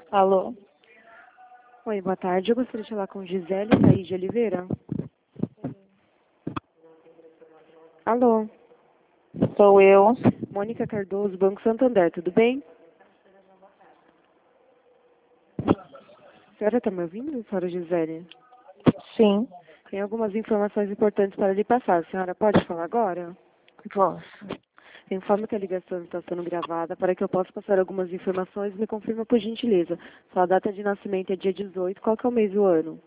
Alô? Oi, boa tarde. Eu gostaria de falar com Gisele Thaís de Oliveira. Alô? Sou eu. Mônica Cardoso, Banco Santander, tudo bem? A senhora está me ouvindo, senhora Gisele? Sim, Tem algumas informações importantes para lhe passar. A senhora pode falar agora? posso. Informo que a ligação está sendo gravada para que eu possa passar algumas informações. Me confirma, por gentileza. Sua data de nascimento é dia 18. Qual que é o mês e o ano?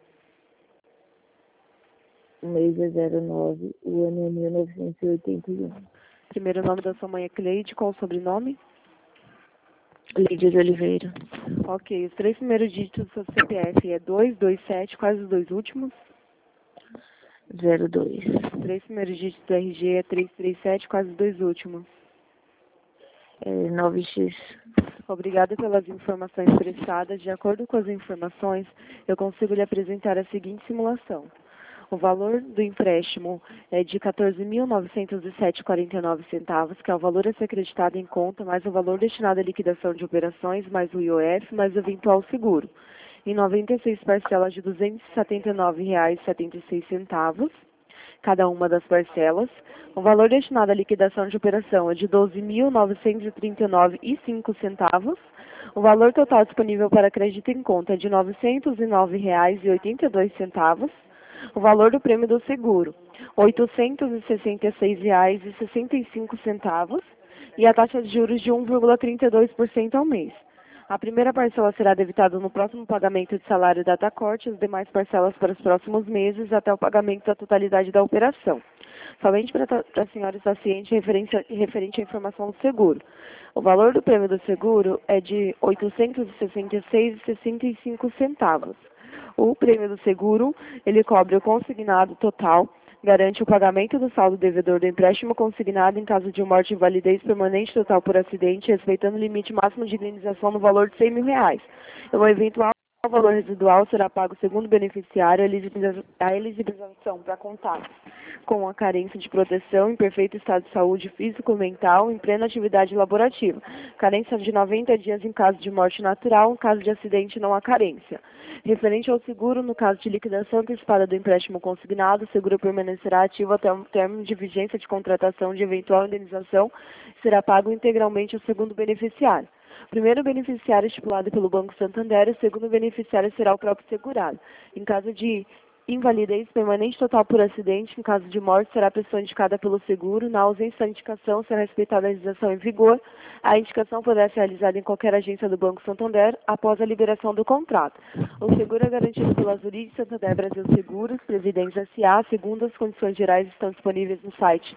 O mês é 09, o ano é 1981. Primeiro nome da sua mãe é Cleide. Qual o sobrenome? Lídia de Oliveira. Ok. Os três primeiros dígitos do seu CPF é 227. Quais os dois últimos? 02. Os três primeiros dígitos do RG é 337. Quais os dois últimos? 9x. Obrigada pelas informações prestadas. De acordo com as informações, eu consigo lhe apresentar a seguinte simulação. O valor do empréstimo é de R$ 14.907,49, que é o valor a ser acreditado em conta, mais o valor destinado à liquidação de operações, mais o IOF, mais o eventual seguro. Em 96 parcelas de R$ 279,76, cada uma das parcelas. O valor destinado à liquidação de operação é de R$ 12.939,05. O valor total disponível para crédito em conta é de R$ 909,82. O valor do prêmio do seguro, R$ 866,65. E a taxa de juros de 1,32% ao mês. A primeira parcela será debitada no próximo pagamento de salário data corte, as demais parcelas para os próximos meses até o pagamento da totalidade da operação. Somente para a senhora estar ciente referente à informação do seguro. O valor do prêmio do seguro é de R$ 866,65. O prêmio do seguro, ele cobre o consignado total, garante o pagamento do saldo devedor do empréstimo consignado em caso de morte e invalidez permanente total por acidente, respeitando o limite máximo de indenização no valor de R$ 100.000. O eventual valor residual será pago segundo o beneficiário. A elegibilização para contar com a carência de proteção em perfeito estado de saúde físico-mental em plena atividade laborativa. Carência de 90 dias em caso de morte natural, em caso de acidente não há carência. Referente ao seguro, no caso de liquidação antecipada do empréstimo consignado, o seguro permanecerá ativo até o término de vigência de contratação de eventual indenização e será pago integralmente ao segundo beneficiário. O primeiro beneficiário estipulado pelo Banco Santander, o segundo beneficiário será o próprio segurado. Em caso de invalidez permanente total por acidente, em caso de morte, será a pessoa indicada pelo seguro. Na ausência da indicação, será respeitada a legislação em vigor. A indicação poderá ser realizada em qualquer agência do Banco Santander após a liberação do contrato. O seguro é garantido pela Zurich Santander Brasil Seguros, Previdência S.A. Segundo as condições gerais estão disponíveis no site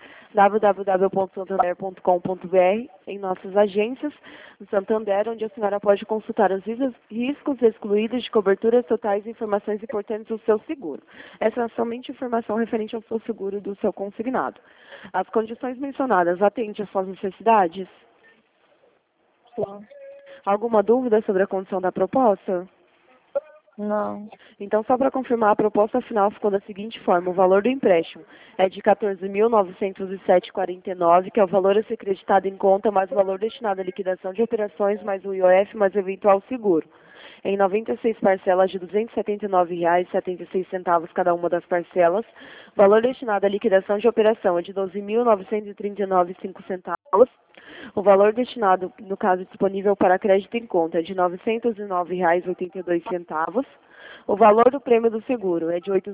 www.santander.com.br, em nossas agências no Santander, onde a senhora pode consultar os riscos excluídos de coberturas totais e informações importantes do seu seguro. Essa é somente informação referente ao seu seguro do seu consignado. As condições mencionadas atendem às suas necessidades? Sim. Alguma dúvida sobre a condição da proposta? Não. Então, só para confirmar, a proposta final ficou da seguinte forma. O valor do empréstimo é de R$ 14.907,49, que é o valor a ser creditado em conta, mais o valor destinado à liquidação de operações, mais o IOF, mais o eventual seguro. Em 96 parcelas de R$ 279,76 cada uma das parcelas. O valor destinado à liquidação de operação é de R$ 12.939,05. O valor destinado, no caso disponível para crédito em conta, é de R$ 909,82. O valor do prêmio do seguro é de R$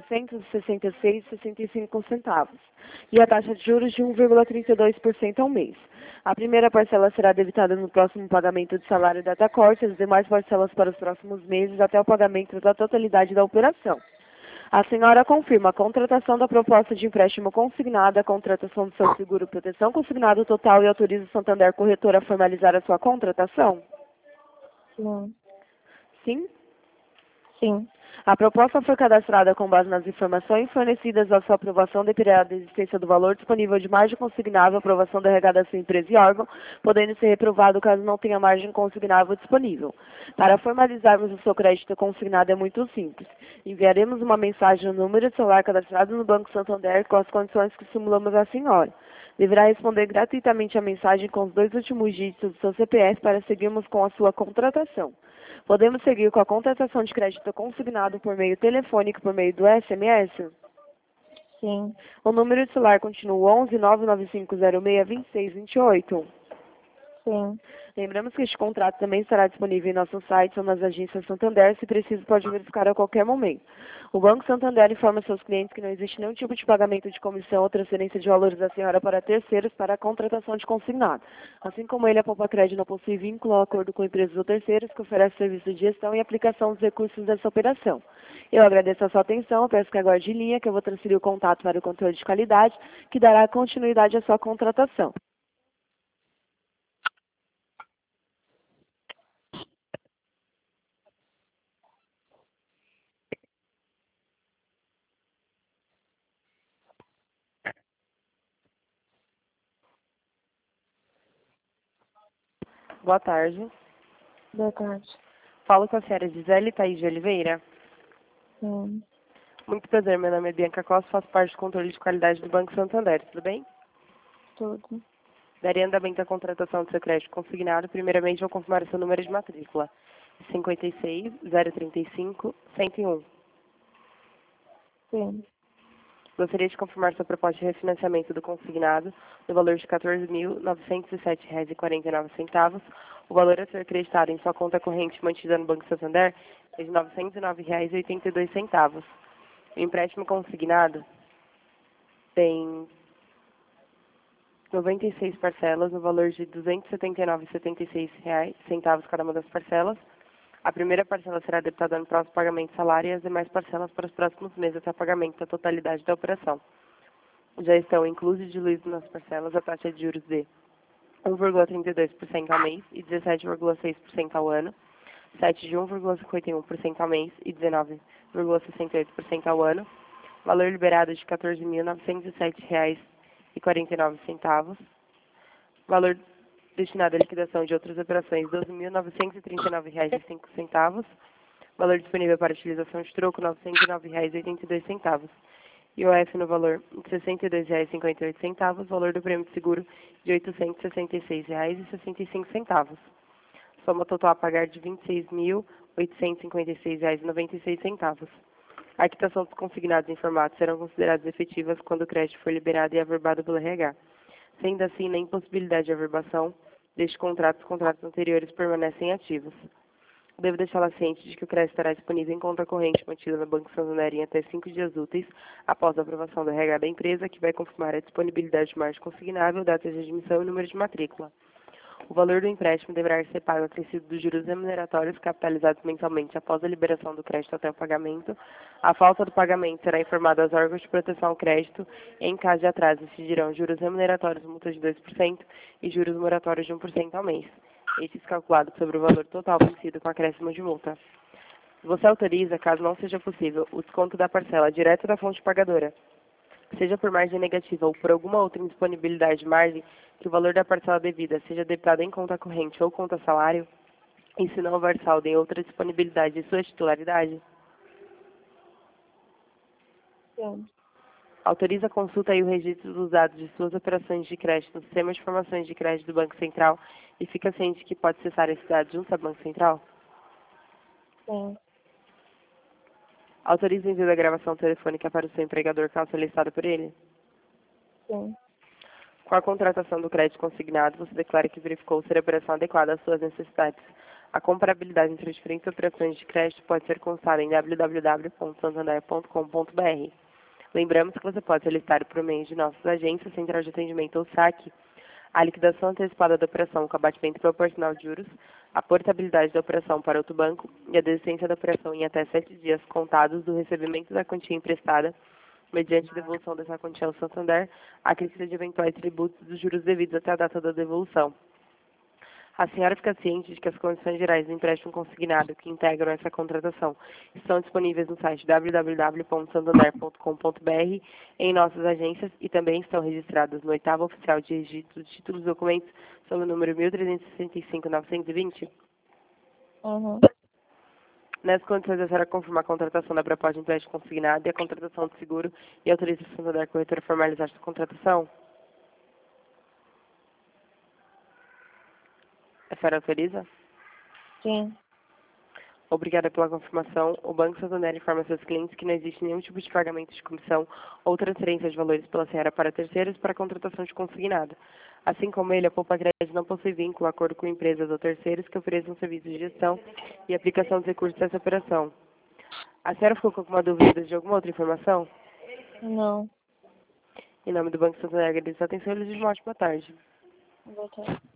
866,65. E a taxa de juros de 1,32% ao mês. A primeira parcela será debitada no próximo pagamento de salário data corte, as demais parcelas para os próximos meses até o pagamento da totalidade da operação. A senhora confirma a contratação da proposta de empréstimo consignada, a contratação do seu seguro proteção consignado total e autoriza o Santander Corretora a formalizar a sua contratação? Sim. Sim? Sim. A proposta foi cadastrada com base nas informações fornecidas à sua aprovação, dependerá da existência do valor disponível de margem consignável, aprovação delegada da sua empresa e órgão, podendo ser reprovado caso não tenha margem consignável disponível. Para formalizarmos o seu crédito consignado é muito simples. Enviaremos uma mensagem no número de celular cadastrado no Banco Santander com as condições que simulamos à senhora. Deverá responder gratuitamente a mensagem com os 2 últimos dígitos do seu CPF para seguirmos com a sua contratação. Podemos seguir com a contratação de crédito consignado por meio telefônico, por meio do SMS? Sim. O número de celular continua 11 99506 2628. Sim. Lembramos que este contrato também estará disponível em nosso site ou nas agências Santander, se preciso pode verificar a qualquer momento. O Banco Santander informa seus clientes que não existe nenhum tipo de pagamento de comissão ou transferência de valores da senhora para terceiros para a contratação de consignado. Assim como ele, a Poupa Crédito não possui vínculo ou acordo com empresas ou terceiros que oferecem serviço de gestão e aplicação dos recursos dessa operação. Eu agradeço a sua atenção, peço que aguarde em linha, que eu vou transferir o contato para o controle de qualidade, que dará continuidade à sua contratação. Boa tarde. Boa tarde. Falo com a senhora Gisele Thaís de Oliveira. Sim. Muito prazer, meu nome é Bianca Costa, faço parte do controle de qualidade do Banco Santander, tudo bem? Tudo. Daria andamento à contratação do seu crédito consignado. Primeiramente, vou confirmar o seu número de matrícula. 56 035 101. Sim. Gostaria de confirmar sua proposta de refinanciamento do consignado no valor de R$ 14.907,49. O valor a ser acreditado em sua conta corrente mantida no Banco Santander é de R$ 909,82. O empréstimo consignado tem 96 parcelas no valor de R$ 279,76 cada uma das parcelas. A primeira parcela será debitada no próximo pagamento de salário e as demais parcelas para os próximos meses até o pagamento da totalidade da operação. Já estão inclusos e diluídos nas parcelas a taxa de juros de 1,32% ao mês e 17,6% ao ano, 7 de 1,51% ao mês e 19,68% ao ano, valor liberado de R$ 14.907,49, valor destinado à liquidação de outras operações, R$ 12.939,05. Valor disponível para utilização de troco, R$ 909,82. IOF no valor de R$ 62,58. Valor do prêmio de seguro de R$ 866,65. Soma total a pagar de R$ 26.856,96. A quitação dos consignados em formato serão consideradas efetivas quando o crédito for liberado e averbado pelo RH. Sendo assim, na impossibilidade de averbação deste contrato, os contratos anteriores permanecem ativos. Devo deixá-la ciente de que o crédito estará disponível em conta corrente mantida no Banco Santander em até 5 dias úteis após a aprovação do RH da empresa, que vai confirmar a disponibilidade de margem consignável, data de admissão e número de matrícula. O valor do empréstimo deverá ser pago acrescido dos juros remuneratórios capitalizados mensalmente após a liberação do crédito até o pagamento. A falta do pagamento será informada aos órgãos de proteção ao crédito e, em caso de atraso, incidirão juros remuneratórios multa de 2% e juros moratórios de 1% ao mês. Estes calculados sobre o valor total vencido com acréscimo de multa. Você autoriza, caso não seja possível, o desconto da parcela direto da fonte pagadora, seja por margem negativa ou por alguma outra indisponibilidade de margem, que o valor da parcela devida seja debitado em conta corrente ou conta salário, e se não houver saldo em outra disponibilidade de sua titularidade? Sim. Autoriza a consulta e o registro dos dados de suas operações de crédito no Sistema de Informações de Crédito do Banco Central e fica ciente que pode acessar esses dados junto ao Banco Central? Sim. Autoriza o envio da gravação telefônica para o seu empregador caso solicitado por ele? Sim. Com a contratação do crédito consignado, você declara que verificou ser a operação adequada às suas necessidades. A comparabilidade entre as diferentes operações de crédito pode ser consultada em www.santander.com.br. Lembramos que você pode solicitar por meio de nossas agências, central de atendimento ou saque, a liquidação antecipada da operação com abatimento proporcional de juros, a portabilidade da operação para outro banco e a desistência da operação em até 7 dias contados do recebimento da quantia emprestada, mediante devolução dessa quantia ao Santander, a crescida de eventuais tributos dos juros devidos até a data da devolução. A senhora fica ciente de que as condições gerais do empréstimo consignado que integram essa contratação estão disponíveis no site www.santander.com.br, em nossas agências e também estão registradas no oitavo oficial de registro de títulos e documentos sob o número 1365-920? Uhum. Nessas condições, a senhora confirma a contratação da proposta de empréstimo consignado e a contratação do seguro e autoriza a Santander Corretora a formalizar sua contratação? A senhora autoriza? Sim. Obrigada pela confirmação. O Banco Santander informa seus clientes que não existe nenhum tipo de pagamento de comissão ou transferência de valores pela senhora para terceiros para a contratação de consignado. Assim como ele, a Poupa Crédito não possui vínculo, acordo com empresas ou terceiros que ofereçam serviços de gestão e aplicação dos recursos dessa operação. A senhora ficou com alguma dúvida de alguma outra informação? Não. Em nome do Banco Santander, agradeço a atenção e desejo uma ótima tarde. Boa tarde.